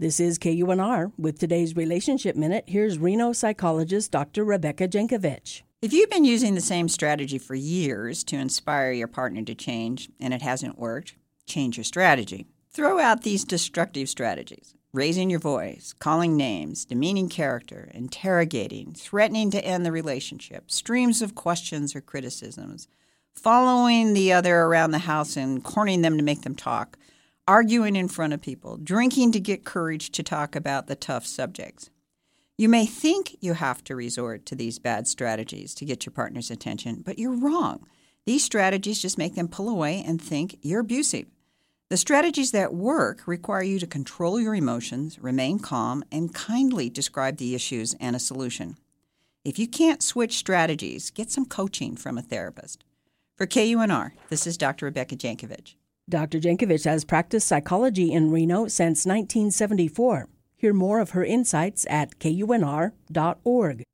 This is KUNR. With today's Relationship Minute, here's Reno psychologist Dr. Rebecca Jankovic. If you've been using the same strategy for years to inspire your partner to change and it hasn't worked, change your strategy. Throw out these destructive strategies: raising your voice, calling names, demeaning character, interrogating, threatening to end the relationship, streams of questions or criticisms, following the other around the house and cornering them to make them talk, arguing in front of people, drinking to get courage to talk about the tough subjects. You may think you have to resort to these bad strategies to get your partner's attention, but you're wrong. These strategies just make them pull away and think you're abusive. The strategies that work require you to control your emotions, remain calm, and kindly describe the issues and a solution. If you can't switch strategies, get some coaching from a therapist. For KUNR, this is Dr. Rebecca Jankovic. Dr. Jankovic has practiced psychology in Reno since 1974. Hear more of her insights at KUNR.org.